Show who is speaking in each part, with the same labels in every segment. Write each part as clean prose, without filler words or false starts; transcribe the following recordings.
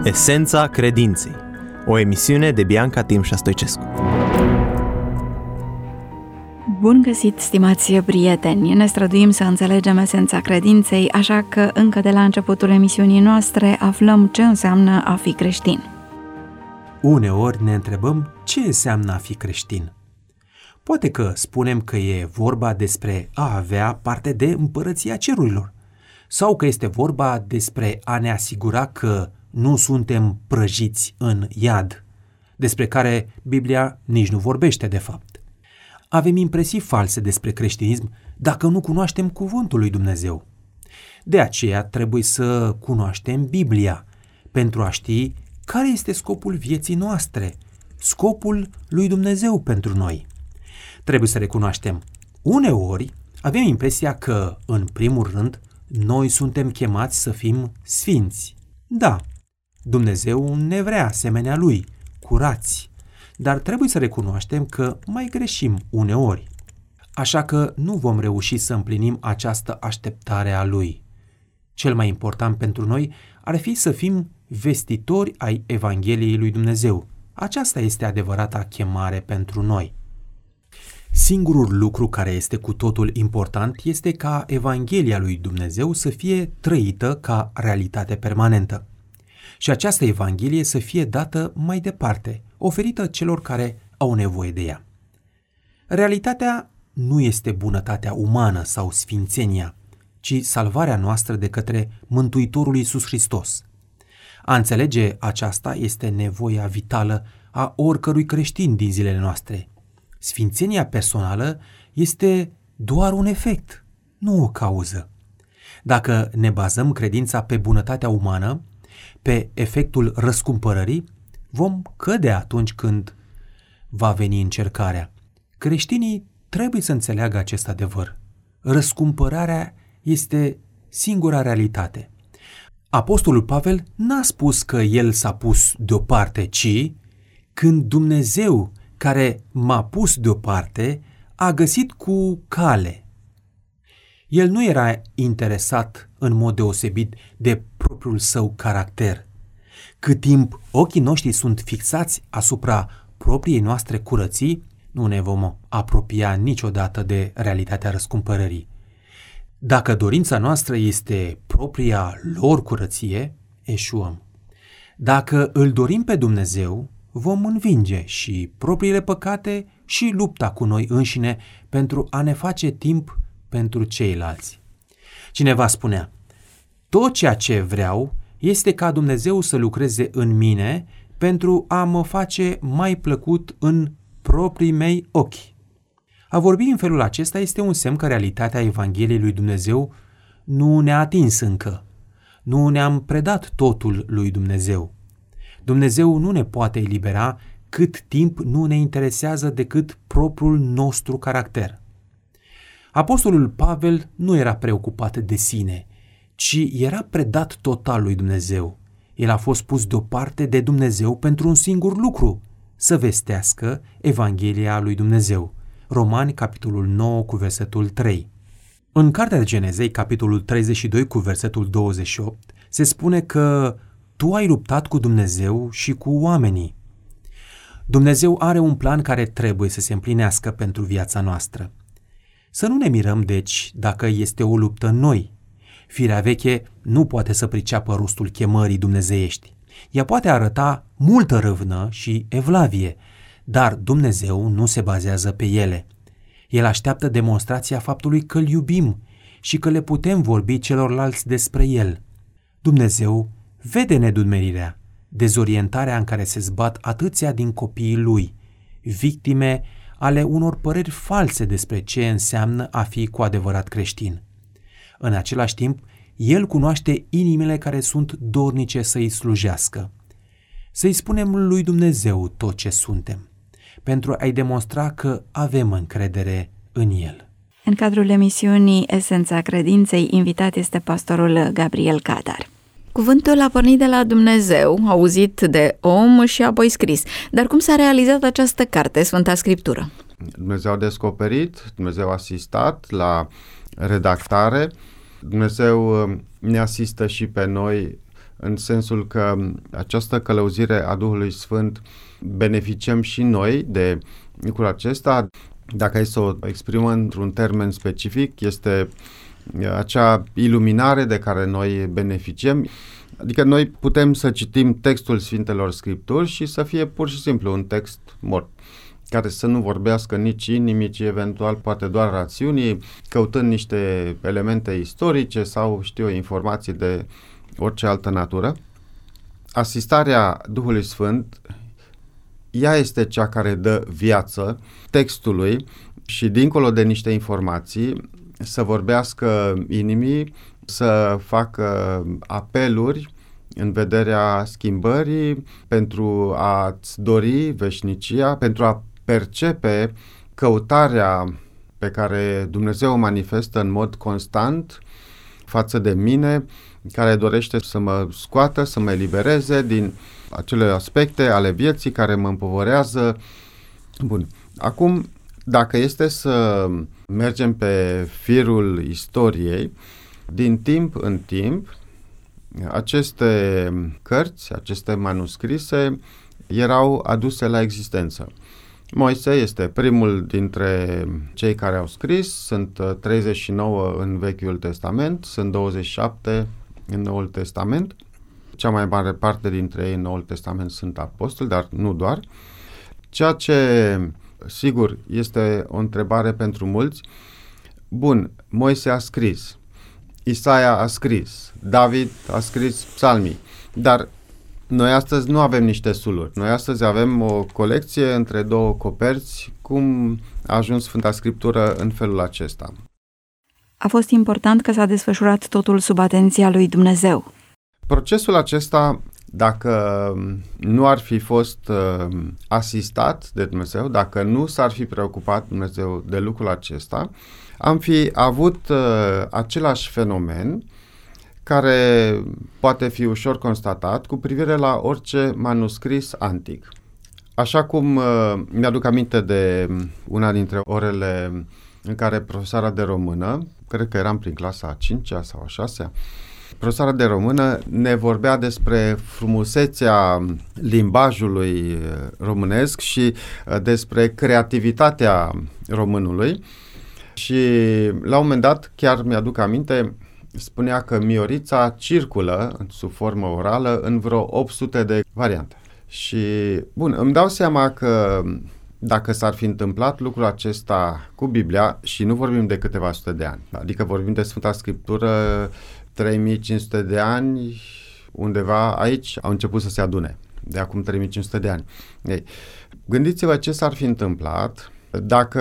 Speaker 1: Esența credinței. O emisiune de Bianca Timșa Stoicescu.
Speaker 2: Bun găsit, stimați prieteni! Ne străduim să înțelegem esența credinței, așa că încă de la începutul emisiunii noastre aflăm ce înseamnă a fi creștin.
Speaker 3: Uneori ne întrebăm ce înseamnă a fi creștin. Poate că spunem că e vorba despre a avea parte de împărăția cerurilor, sau că este vorba despre a ne asigura că nu suntem prăjiți în iad, despre care Biblia nici nu vorbește de fapt. Avem impresii false despre creștinism dacă nu cunoaștem cuvântul lui Dumnezeu. De aceea trebuie să cunoaștem Biblia pentru a ști care este scopul vieții noastre, scopul lui Dumnezeu pentru noi. Trebuie să recunoaștem. Uneori avem impresia că, în primul rând, noi suntem chemați să fim sfinți. Da, Dumnezeu ne vrea asemenea lui, curați, dar trebuie să recunoaștem că mai greșim uneori. Așa că nu vom reuși să împlinim această așteptare a lui. Cel mai important pentru noi ar fi să fim vestitori ai Evangheliei lui Dumnezeu. Aceasta este adevărata chemare pentru noi. Singurul lucru care este cu totul important este ca Evanghelia lui Dumnezeu să fie trăită ca realitate permanentă. Și această Evanghelie să fie dată mai departe, oferită celor care au nevoie de ea. Realitatea nu este bunătatea umană sau sfințenia, ci salvarea noastră de către Mântuitorul Iisus Hristos. A înțelege aceasta este nevoia vitală a oricărui creștin din zilele noastre. Sfințenia personală este doar un efect, nu o cauză. Dacă ne bazăm credința pe bunătatea umană, pe efectul răscumpărării, vom cădea atunci când va veni încercarea. Creștinii trebuie să înțeleagă acest adevăr. Răscumpărarea este singura realitate. Apostolul Pavel n-a spus că el s-a pus deoparte, ci când Dumnezeu, care m-a pus deoparte, a găsit cu cale. El nu era interesat în mod deosebit de propriul său caracter. Cât timp ochii noștri sunt fixați asupra propriei noastre curății, nu ne vom apropia niciodată de realitatea răscumpărării. Dacă dorința noastră este propria lor curăție, eșuăm. Dacă îl dorim pe Dumnezeu, vom învinge și propriile păcate și lupta cu noi înșine pentru a ne face timp pentru ceilalți. Cineva spunea: tot ceea ce vreau este ca Dumnezeu să lucreze în mine pentru a mă face mai plăcut în proprii mei ochi. A vorbi în felul acesta este un semn că realitatea Evangheliei lui Dumnezeu nu ne-a atins încă. Nu ne-am predat totul lui Dumnezeu. Dumnezeu nu ne poate elibera cât timp nu ne interesează decât propriul nostru caracter. Apostolul Pavel nu era preocupat de sine, ci era predat total lui Dumnezeu. El a fost pus deoparte de Dumnezeu pentru un singur lucru: să vestească Evanghelia lui Dumnezeu. Romani, capitolul 9, cu versetul 3. În Cartea de Genezei, capitolul 32, cu versetul 28, se spune că tu ai luptat cu Dumnezeu și cu oamenii. Dumnezeu are un plan care trebuie să se împlinească pentru viața noastră. Să nu ne mirăm, deci, dacă este o luptă în noi. Firea veche nu poate să priceapă rostul chemării dumnezeiești. Ea poate arăta multă râvnă și evlavie, dar Dumnezeu nu se bazează pe ele. El așteaptă demonstrația faptului că îl iubim și că le putem vorbi celorlalți despre el. Dumnezeu vede nedumerirea, dezorientarea în care se zbat atâția din copiii lui, victime ale unor păreri false despre ce înseamnă a fi cu adevărat creștin. În același timp, el cunoaște inimile care sunt dornice să-i slujească. Să-i spunem lui Dumnezeu tot ce suntem, pentru a-i demonstra că avem încredere în el.
Speaker 2: În cadrul emisiunii Esența Credinței, invitat este pastorul Gabriel Cadar. Cuvântul a pornit de la Dumnezeu, auzit de om și apoi scris. Dar cum s-a realizat această carte, Sfânta Scriptură?
Speaker 4: Dumnezeu a descoperit, Dumnezeu a asistat la redactare, Dumnezeu ne asistă și pe noi în sensul că această călăuzire a Duhului Sfânt beneficiem și noi de lucrul acesta. Dacă e să o exprimăm într-un termen specific, este acea iluminare de care noi beneficiem. Adică noi putem să citim textul Sfintelor Scripturi și să fie pur și simplu un text mort, care să nu vorbească nici inimii, ci eventual poate doar rațiunii, căutând niște elemente istorice sau, informații de orice altă natură. Asistarea Duhului Sfânt, ea este cea care dă viață textului și dincolo de niște informații să vorbească inimii, să facă apeluri în vederea schimbării, pentru a-ți dori veșnicia, pentru a percepe căutarea pe care Dumnezeu o manifestă în mod constant față de mine, care dorește să mă scoată, să mă elibereze din acele aspecte ale vieții care mă împovărează. Bun. Acum, dacă este să mergem pe firul istoriei, din timp în timp, aceste cărți, aceste manuscrise erau aduse la existență. Moise este primul dintre cei care au scris, sunt 39 în Vechiul Testament, sunt 27 în Noul Testament. Cea mai mare parte dintre ei în Noul Testament sunt apostoli, dar nu doar. Ceea ce, sigur, este o întrebare pentru mulți. Bun, Moise a scris, Isaia a scris, David a scris psalmii, dar noi astăzi nu avem niște suluri. Noi astăzi avem o colecție între două coperți. Cum a ajuns Sfânta Scriptură în felul acesta?
Speaker 2: A fost important că s-a desfășurat totul sub atenția lui Dumnezeu.
Speaker 4: Procesul acesta, dacă nu ar fi fost asistat de Dumnezeu, dacă nu s-ar fi preocupat Dumnezeu de lucrul acesta, am fi avut același fenomen care poate fi ușor constatat cu privire la orice manuscris antic. Așa cum mi-aduc aminte de una dintre orele în care profesoara de română, cred că eram prin clasa a 5-a sau a 6-a, profesoara de română ne vorbea despre frumusețea limbajului românesc și despre creativitatea românului. Și la un moment dat, chiar mi-aduc aminte, spunea că Miorița circulă sub formă orală în vreo 800 de variante. Și, bun, îmi dau seama că dacă s-ar fi întâmplat lucrul acesta cu Biblia, și nu vorbim de câteva sute de ani, adică vorbim de Sfânta Scriptură, 3500 de ani, undeva aici au început să se adune, de acum 3500 de ani. Ei, gândiți-vă ce s-ar fi întâmplat dacă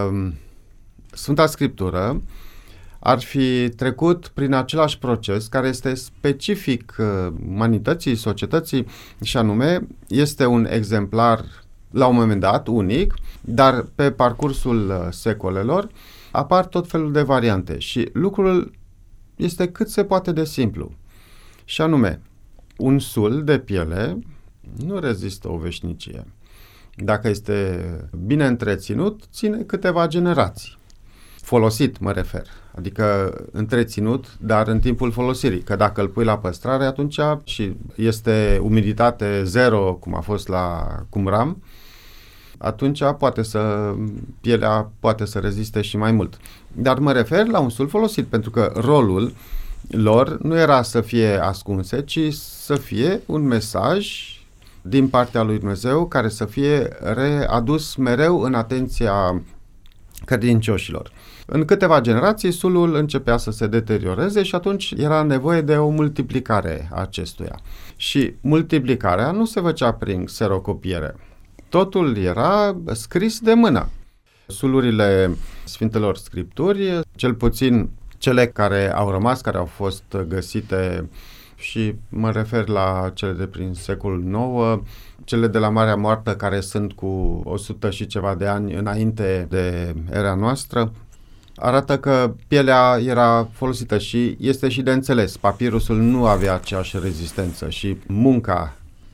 Speaker 4: Sfânta Scriptură ar fi trecut prin același proces care este specific umanității, societății, și anume este un exemplar la un moment dat unic, dar pe parcursul secolelor apar tot felul de variante și lucrul este cât se poate de simplu. Și anume, un sul de piele nu rezistă o veșnicie. Dacă este bine întreținut, ține câteva generații. Folosit, mă refer, adică întreținut, dar în timpul folosirii, că dacă îl pui la păstrare, atunci și este umiditate zero, cum a fost la Qumran, atunci pielea poate să reziste și mai mult. Dar mă refer la un sul folosit, pentru că rolul lor nu era să fie ascunse, ci să fie un mesaj din partea lui Dumnezeu care să fie readus mereu în atenția credincioșilor. În câteva generații, sulul începea să se deterioreze și atunci era nevoie de o multiplicare a acestuia. Și multiplicarea nu se făcea prin xerocopiere. Totul era scris de mână. Sulurile Sfintelor Scripturi, cel puțin cele care au rămas, care au fost găsite, și mă refer la cele de prin secolul IX, cele de la Marea Moartă, care sunt cu 100 și ceva de ani înainte de era noastră, arată că pielea era folosită și este și de înțeles. Papirusul nu avea aceeași rezistență și munca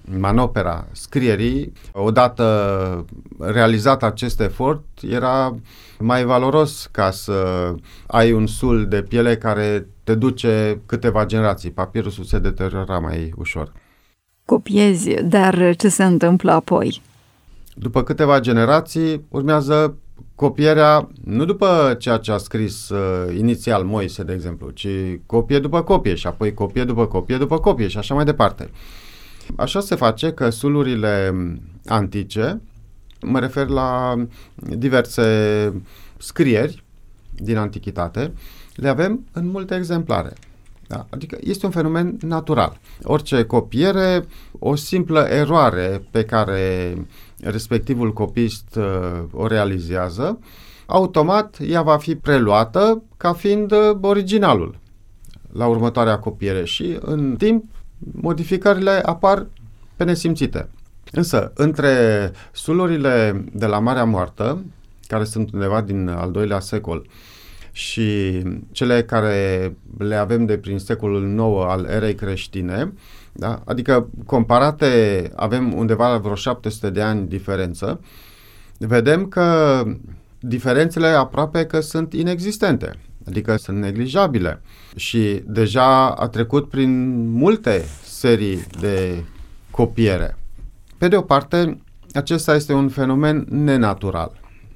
Speaker 4: manopera scrierii, odată realizat acest efort, era mai valoros ca să ai un sul de piele care te duce câteva generații. Papirusul se deteriora mai ușor.
Speaker 2: Copiezi, dar ce se întâmplă apoi?
Speaker 4: După câteva generații urmează copierea, nu după ceea ce a scris inițial Moise, de exemplu, ci copie după copie și apoi copie după copie după copie și așa mai departe. Așa se face că sulurile antice, mă refer la diverse scrieri din antichitate, le avem în multe exemplare. Da? Adică este un fenomen natural. Orice copiere, o simplă eroare pe care respectivul copist o realizează, automat ea va fi preluată ca fiind originalul la următoarea copiere și în timp modificările apar pe nesimțite. Însă, între sulurile de la Marea Moartă, care sunt undeva din al II-lea secol, și cele care le avem de prin secolul IX al erei creștine, da? Adică comparate avem undeva la vreo 700 de ani diferență, vedem că diferențele aproape că sunt inexistente, adică sunt neglijabile și deja a trecut prin multe serii de copiere. Pe de o parte, acesta este un fenomen nenatural.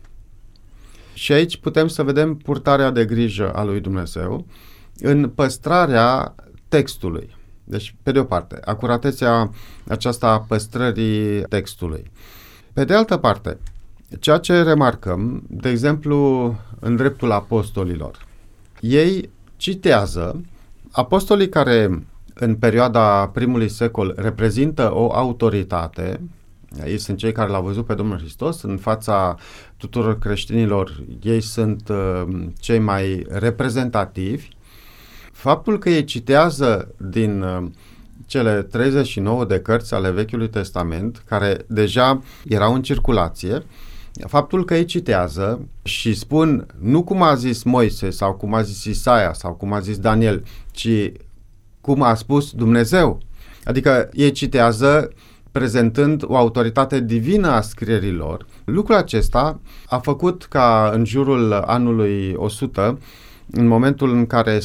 Speaker 4: Și aici putem să vedem purtarea de grijă a lui Dumnezeu în păstrarea textului. Deci, pe de o parte, acuratețea aceasta a păstrării textului. Pe de altă parte, ceea ce remarcăm, de exemplu, în dreptul apostolilor, ei citează, apostolii care în perioada primului secol reprezintă o autoritate, ei sunt cei care l-au văzut pe Domnul Hristos, în fața tuturor creștinilor, ei sunt cei mai reprezentativi. Faptul că ei citează din cele 39 de cărți ale Vechiului Testament, care deja erau în circulație, faptul că ei citează și spun nu cum a zis Moise sau cum a zis Isaia sau cum a zis Daniel, ci cum a spus Dumnezeu. Adică ei citează prezentând o autoritate divină a scrierilor. Lucrul acesta a făcut ca în jurul anului 100, în momentul în care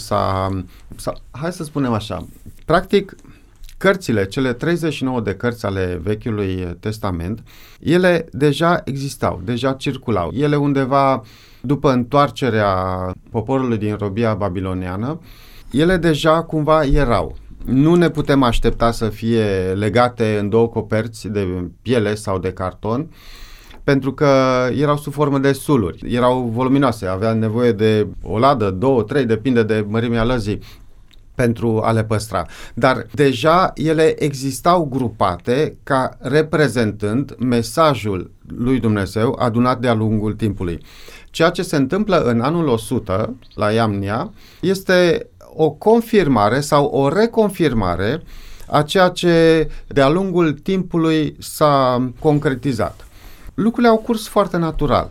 Speaker 4: hai să spunem așa, practic cărțile, cele 39 de cărți ale Vechiului Testament, ele deja existau, deja circulau. Ele undeva după întoarcerea poporului din robia babiloniană, ele deja cumva erau. Nu ne putem aștepta să fie legate în două coperți de piele sau de carton, pentru că erau sub formă de suluri, erau voluminoase, avea nevoie de o ladă, 2, 3, depinde de mărimea lăzii, pentru a le păstra. Dar deja ele existau grupate ca reprezentând mesajul lui Dumnezeu adunat de-a lungul timpului. Ceea ce se întâmplă în anul 100 la Iamnia este o confirmare sau o reconfirmare a ceea ce de-a lungul timpului s-a concretizat. Lucrurile au curs foarte natural.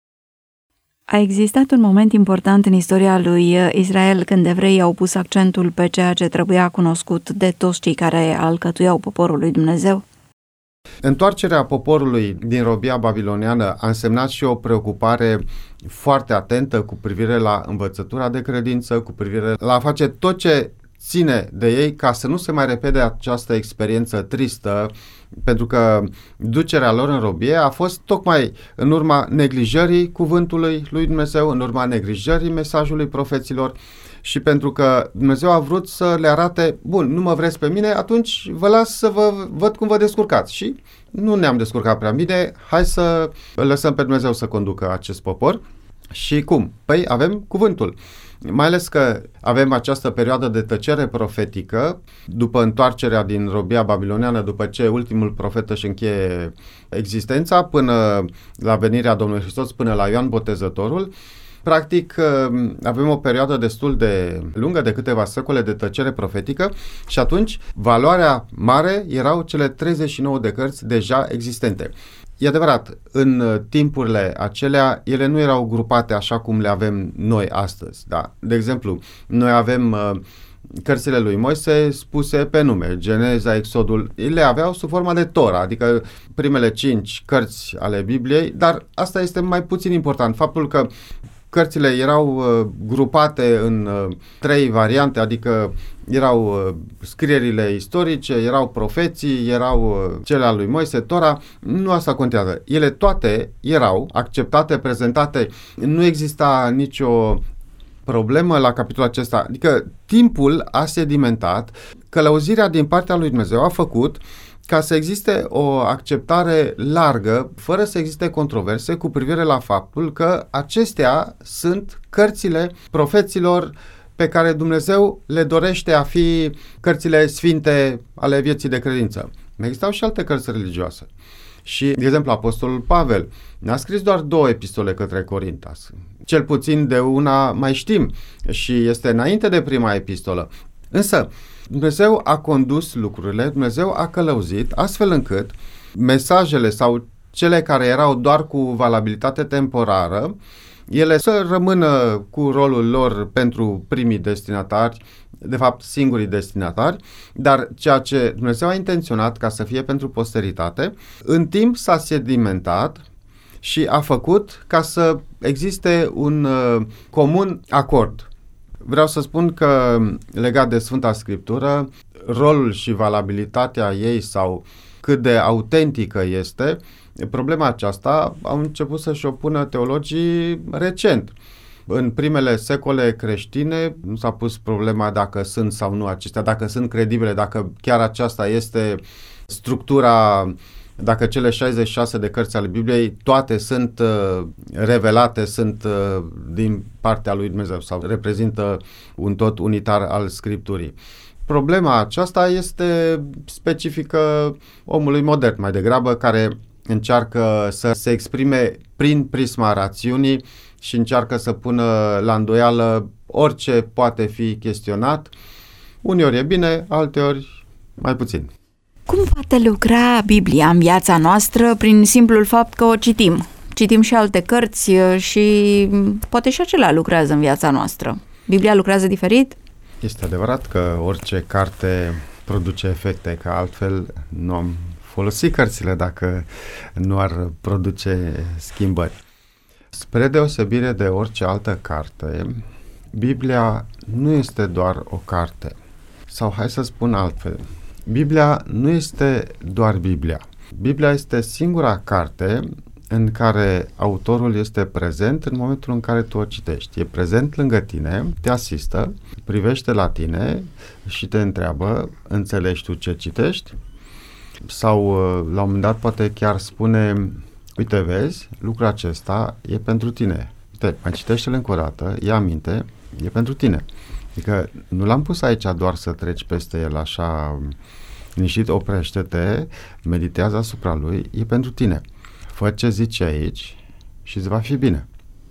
Speaker 2: A existat un moment important în istoria lui Israel când evreii au pus accentul pe ceea ce trebuia cunoscut de toți cei care alcătuiau poporul lui Dumnezeu?
Speaker 4: Întoarcerea poporului din robia babiloniană a însemnat și o preocupare foarte atentă cu privire la învățătura de credință, cu privire la a face tot ce ține de ei ca să nu se mai repede această experiență tristă, pentru că ducerea lor în robie a fost tocmai în urma neglijării cuvântului lui Dumnezeu, în urma neglijării mesajului profeților și pentru că Dumnezeu a vrut să le arate, bun, nu mă vreți pe mine, atunci vă las să vă văd cum vă descurcați. Și nu ne-am descurcat prea bine, hai să lăsăm pe Dumnezeu să conducă acest popor. Și cum? Păi avem cuvântul. Mai ales că avem această perioadă de tăcere profetică după întoarcerea din robia babiloniană, după ce ultimul profet își încheie existența până la venirea Domnului Hristos, până la Ioan Botezătorul. Practic avem o perioadă destul de lungă, de câteva secole de tăcere profetică și atunci valoarea mare erau cele 39 de cărți deja existente. E adevărat, în timpurile acelea, ele nu erau grupate așa cum le avem noi astăzi. Da? De exemplu, noi avem cărțile lui Moise spuse pe nume, Geneza, Exodul, le aveau sub forma de Tora, adică primele 5 cărți ale Bibliei, dar asta este mai puțin important. Faptul că cărțile erau grupate în 3 variante, adică erau scrierile istorice, erau profeții, erau cele al lui Moise, Tora, nu asta contează. Ele toate erau acceptate, prezentate, nu exista nicio problemă la capitolul acesta, adică timpul a sedimentat, călăuzirea din partea lui Dumnezeu a făcut ca să existe o acceptare largă, fără să existe controverse cu privire la faptul că acestea sunt cărțile profeților pe care Dumnezeu le dorește a fi cărțile sfinte ale vieții de credință. Existau și alte cărți religioase. Și, de exemplu, Apostolul Pavel ne-a scris doar 2 epistole către Corintas. Cel puțin de una mai știm și este înainte de prima epistolă. Însă, Dumnezeu a condus lucrurile, Dumnezeu a călăuzit, astfel încât mesajele sau cele care erau doar cu valabilitate temporară, ele să rămână cu rolul lor pentru primii destinatari, de fapt singurii destinatari, dar ceea ce Dumnezeu a intenționat ca să fie pentru posteritate, în timp s-a sedimentat și a făcut ca să existe un comun acord. Vreau să spun că legat de Sfânta Scriptură, rolul și valabilitatea ei sau cât de autentică este, problema aceasta au început să-și o pună teologii recent. În primele secole creștine nu s-a pus problema dacă sunt sau nu acestea, dacă sunt credibile, dacă chiar aceasta este structura, dacă cele 66 de cărți ale Bibliei, toate sunt revelate, sunt din partea lui Dumnezeu sau reprezintă un tot unitar al Scripturii. Problema aceasta este specifică omului modern, mai degrabă, care încearcă să se exprime prin prisma rațiunii și încearcă să pună la îndoială orice poate fi chestionat. Uneori e bine, alteori mai puțin.
Speaker 2: Cum poate lucra Biblia în viața noastră prin simplul fapt că o citim? Citim și alte cărți și poate și acelea lucrează în viața noastră. Biblia lucrează diferit?
Speaker 4: Este adevărat că orice carte produce efecte, că altfel nu am folosit cărțile dacă nu ar produce schimbări. Spre deosebire de orice altă carte, Biblia nu este doar o carte. Sau hai să spun altfel, Biblia nu este doar Biblia. Biblia este singura carte în care autorul este prezent în momentul în care tu o citești. E prezent lângă tine, te asistă, privește la tine și te întreabă, înțelegi tu ce citești? Sau la un moment dat poate chiar spune, uite vezi, lucrul acesta e pentru tine. Uite, mai citește-l încă o dată, ia aminte, e pentru tine. Adică nu l-am pus aici doar să treci peste el așa liniștit, oprește-te, meditează asupra lui, e pentru tine. Fă ce zice aici și îți va fi bine.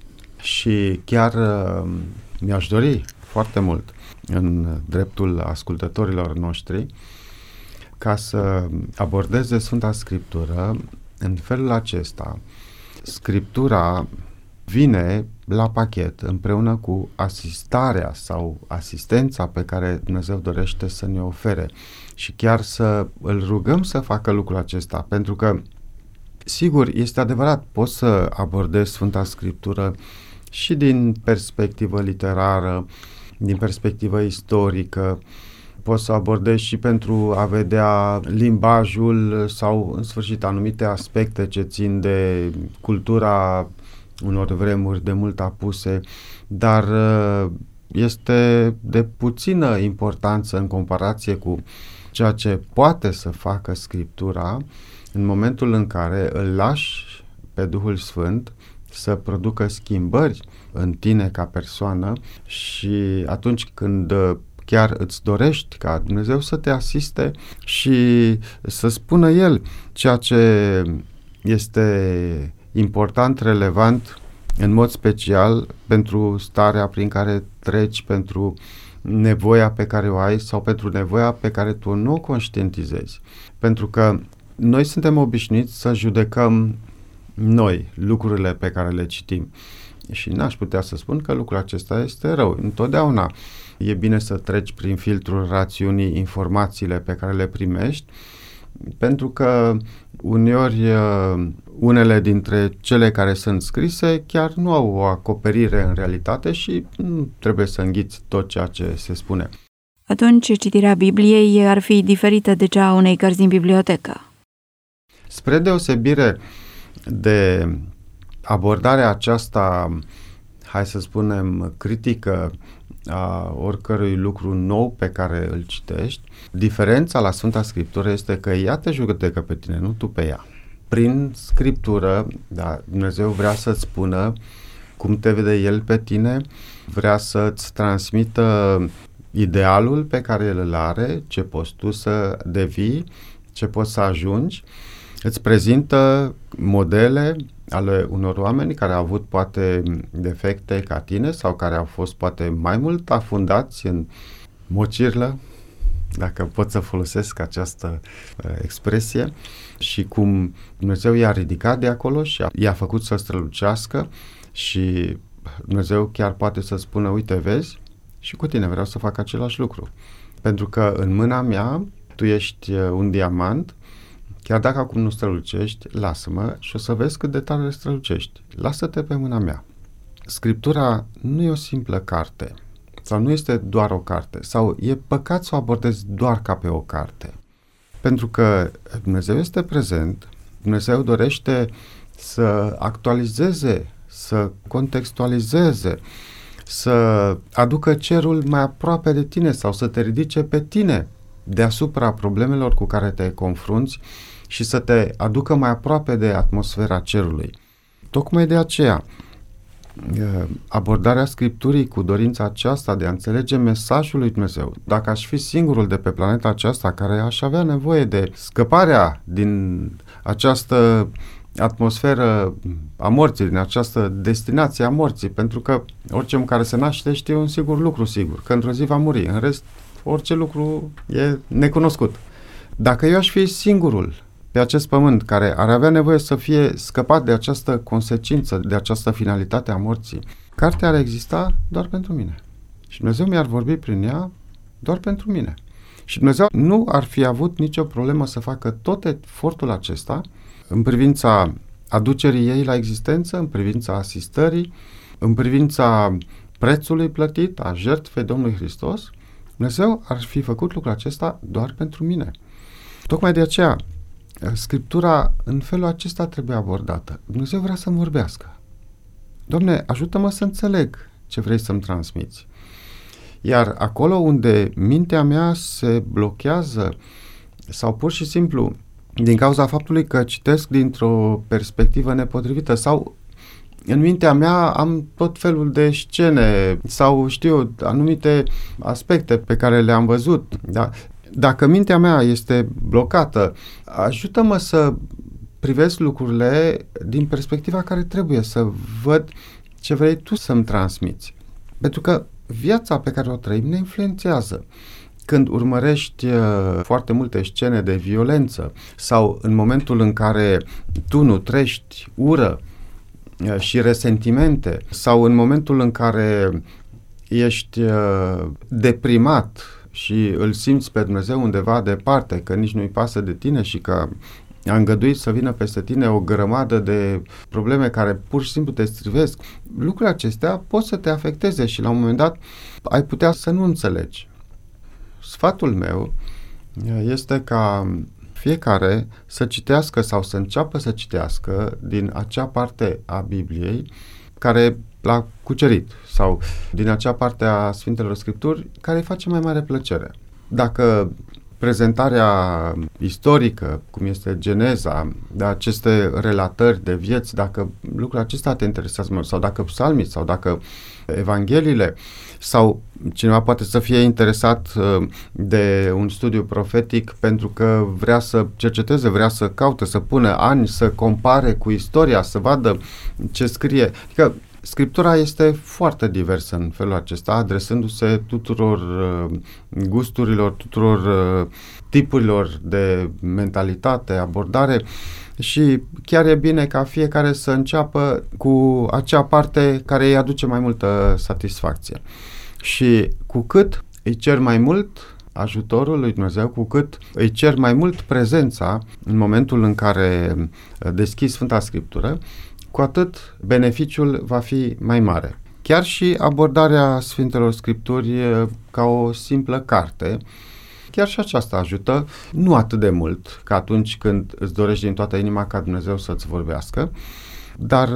Speaker 4: Și chiar mi-aș dori foarte mult în dreptul ascultătorilor noștri ca să abordeze Sfânta Scriptură în felul acesta. Scriptura vine la pachet împreună cu asistarea sau asistența pe care Dumnezeu dorește să ne ofere și chiar să îl rugăm să facă lucrul acesta, pentru că sigur, este adevărat, poți să abordezi Sfânta Scriptură și din perspectivă literară, din perspectivă istorică, poți să abordezi și pentru a vedea limbajul sau, în sfârșit, anumite aspecte ce țin de cultura unor vremuri de mult apuse, dar este de puțină importanță în comparație cu ceea ce poate să facă Scriptura în momentul în care îl lași pe Duhul Sfânt să producă schimbări în tine ca persoană și atunci când chiar îți dorești ca Dumnezeu să te asiste și să spună El ceea ce este important, relevant, în mod special pentru starea prin care treci, pentru nevoia pe care o ai sau pentru nevoia pe care tu nu o conștientizezi. Pentru că noi suntem obișnuiți să judecăm noi lucrurile pe care le citim. și n-aș putea să spun că lucrul acesta este rău. Întotdeauna e bine să treci prin filtrul rațiunii informațiile pe care le primești, pentru că uneori unele dintre cele care sunt scrise chiar nu au o acoperire în realitate și nu trebuie să înghiți tot ceea ce se spune.
Speaker 2: Atunci citirea Bibliei ar fi diferită de cea a unei cărți din bibliotecă.
Speaker 4: Spre deosebire de abordarea aceasta, hai să spunem, critică a oricărui lucru nou pe care îl citești, diferența la Sfânta Scriptură este că ea te judecă pe tine, nu tu pe ea. Prin Scriptură, da, Dumnezeu vrea să-ți spună cum te vede El pe tine, vrea să-ți transmită idealul pe care El îl are, ce poți tu să devii, ce poți să ajungi, îți prezintă modele ale unor oameni care au avut poate defecte ca tine sau care au fost poate mai mult afundați în mocirlă, dacă pot să folosesc această expresie, și cum Dumnezeu i-a ridicat de acolo și i-a făcut să strălucească și Dumnezeu chiar poate să spună, uite, vezi, și cu tine vreau să fac același lucru. Pentru că în mâna mea tu ești un diamant, chiar dacă acum nu strălucești, lasă-mă și o să vezi cât de tare strălucești. Lasă-te pe mâna mea. Scriptura nu e o simplă carte sau nu este doar o carte sau e păcat să o abordezi doar ca pe o carte. Pentru că Dumnezeu este prezent, Dumnezeu dorește să actualizeze, să contextualizeze, să aducă cerul mai aproape de tine sau să te ridice pe tine deasupra problemelor cu care te confrunți și să te aducă mai aproape de atmosfera cerului. Tocmai de aceea, abordarea Scripturii cu dorința aceasta de a înțelege mesajul lui Dumnezeu, dacă aș fi singurul de pe planeta aceasta care aș avea nevoie de scăparea din această atmosferă a morții, din această destinație a morții, pentru că orice om care se naște știe un singur lucru sigur, că într-o zi va muri, în rest orice lucru e necunoscut. Dacă eu aș fi singurul pe acest pământ care ar avea nevoie să fie scăpat de această consecință, de această finalitate a morții, cartea ar exista doar pentru mine. Și Dumnezeu mi-ar vorbi prin ea doar pentru mine. Și Dumnezeu nu ar fi avut nicio problemă să facă tot efortul acesta în privința aducerii ei la existență, în privința asistării, în privința prețului plătit, a jertfei Domnului Hristos. Dumnezeu ar fi făcut lucrul acesta doar pentru mine. Tocmai de aceea, Scriptura în felul acesta trebuie abordată. Dumnezeu vrea să-mi vorbească. Doamne, ajută-mă să înțeleg ce vrei să-mi transmiți. Iar acolo unde mintea mea se blochează sau pur și simplu din cauza faptului că citesc dintr-o perspectivă nepotrivită sau în mintea mea am tot felul de scene sau știu anumite aspecte pe care le-am văzut, da? Dacă mintea mea este blocată, ajută-mă să privesc lucrurile din perspectiva care trebuie, să văd ce vrei tu să-mi transmiți. Pentru că viața pe care o trăim ne influențează. Când urmărești foarte multe scene de violență sau în momentul în care tu nutrești ură și resentimente sau în momentul în care ești deprimat și îl simți pe Dumnezeu undeva departe, că nici nu-i pasă de tine și că a îngăduit să vină peste tine o grămadă de probleme care pur și simplu te strivesc, lucrurile acestea pot să te afecteze și la un moment dat ai putea să nu înțelegi. Sfatul meu este ca fiecare să citească sau să înceapă să citească din acea parte a Bibliei care l-a cucerit sau din acea parte a Sfintelor Scripturi care îi face mai mare plăcere. Dacă prezentarea istorică, cum este Geneza, de aceste relatări de vieți, dacă lucrul acesta te interesează mult, sau dacă psalmii, sau dacă Evangheliile, sau cineva poate să fie interesat de un studiu profetic pentru că vrea să cerceteze, vrea să caute, să pună ani, să compare cu istoria, să vadă ce scrie. Adică Scriptura este foarte diversă în felul acesta, adresându-se tuturor gusturilor, tuturor tipurilor de mentalitate, abordare, și chiar e bine ca fiecare să înceapă cu acea parte care îi aduce mai multă satisfacție. Și cu cât îi cer mai mult ajutorul lui Dumnezeu, cu cât îi cer mai mult prezența în momentul în care deschizi Sfânta Scriptură, cu atât beneficiul va fi mai mare. Chiar și abordarea Sfintelor Scripturi ca o simplă carte, chiar și aceasta ajută, nu atât de mult ca atunci când îți dorești din toată inima ca Dumnezeu să-ți vorbească, dar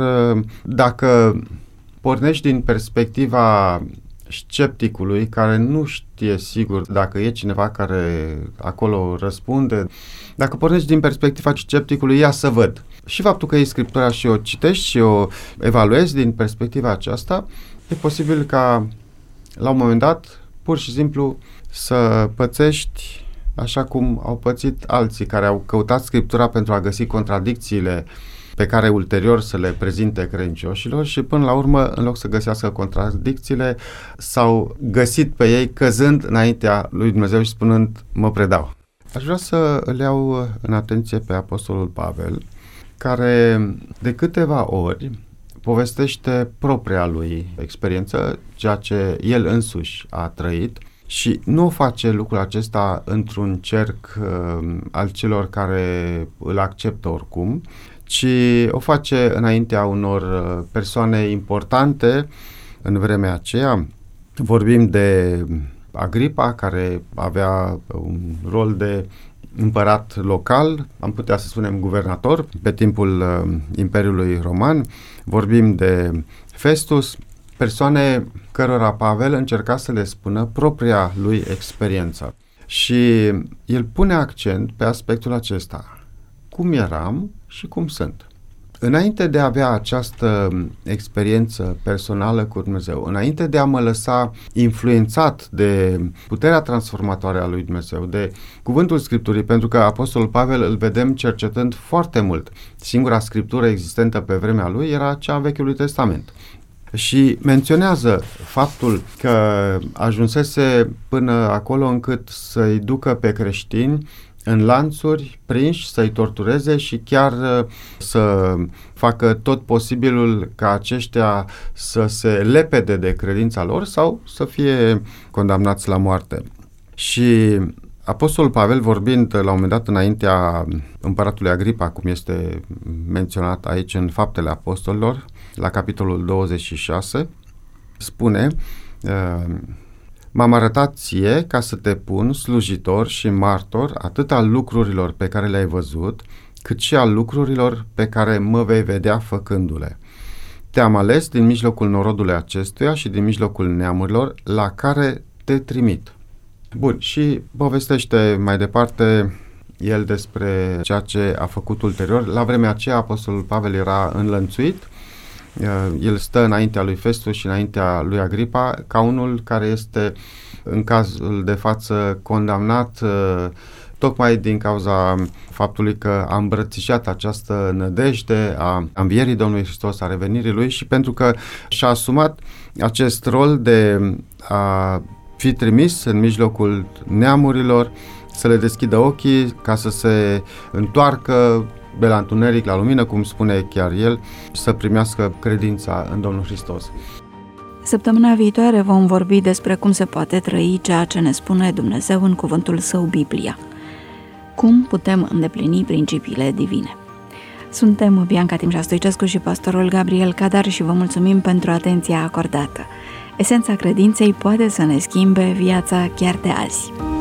Speaker 4: dacă pornești din perspectiva scepticului care nu știe sigur dacă e cineva care acolo răspunde, dacă pornești din perspectiva scepticului, ia să văd. Și faptul că iei Scriptura și o citești și o evaluezi din perspectiva aceasta, e posibil ca la un moment dat pur și simplu să pățești așa cum au pățit alții care au căutat Scriptura pentru a găsi contradicțiile pe care ulterior să le prezinte credincioșilor și până la urmă, în loc să găsească contradicțiile, s-au găsit pe ei căzând înaintea lui Dumnezeu și spunând, mă predau. Aș vrea să îl iau în atenție pe Apostolul Pavel, care de câteva ori povestește propria lui experiență, ceea ce el însuși a trăit, și nu face lucrul acesta într-un cerc al celor care îl acceptă oricum, ci o face înaintea unor persoane importante în vremea aceea. Vorbim de Agripa, care avea un rol de împărat local, am putea să spunem guvernator, pe timpul Imperiului Roman. Vorbim de Festus, persoane cărora Pavel încerca să le spună propria lui experiență. Și el pune accent pe aspectul acesta. Cum eram și cum sunt. Înainte de a avea această experiență personală cu Dumnezeu, înainte de a mă lăsa influențat de puterea transformatoare a lui Dumnezeu, de cuvântul Scripturii, pentru că Apostolul Pavel îl vedem cercetând foarte mult. Singura Scriptură existentă pe vremea lui era cea a Vechiului Testament. Și menționează faptul că ajunsese până acolo încât să-i ducă pe creștini în lanțuri, prinși, să-i tortureze și chiar să facă tot posibilul ca aceștia să se lepede de credința lor sau să fie condamnați la moarte. Și Apostolul Pavel, vorbind la un moment dat înaintea împăratului Agripa, cum este menționat aici în Faptele Apostolilor, la capitolul 26, spune: m-am arătat ție ca să te pun slujitor și martor atât al lucrurilor pe care le-ai văzut, cât și al lucrurilor pe care mă vei vedea făcându-le. Te-am ales din mijlocul norodului acestuia și din mijlocul neamurilor la care te trimit. Bun, și povestește mai departe el despre ceea ce a făcut ulterior. La vremea aceea Apostolul Pavel era înlănțuit. El stă înaintea lui Festus și înaintea lui Agripa ca unul care este în cazul de față condamnat tocmai din cauza faptului că a îmbrățișat această nădejde a învierii Domnului Hristos, a revenirii lui, și pentru că și-a asumat acest rol de a fi trimis în mijlocul neamurilor, să le deschidă ochii ca să se întoarcă de la întuneric la lumină, cum spune chiar el, să primească credința în Domnul Hristos.
Speaker 2: Săptămâna viitoare vom vorbi despre cum se poate trăi ceea ce ne spune Dumnezeu în cuvântul Său, Biblia. Cum putem îndeplini principiile divine. Suntem Bianca Timșa Stoicescu și pastorul Gabriel Cadar și vă mulțumim pentru atenția acordată. Esența credinței poate să ne schimbe viața chiar de azi.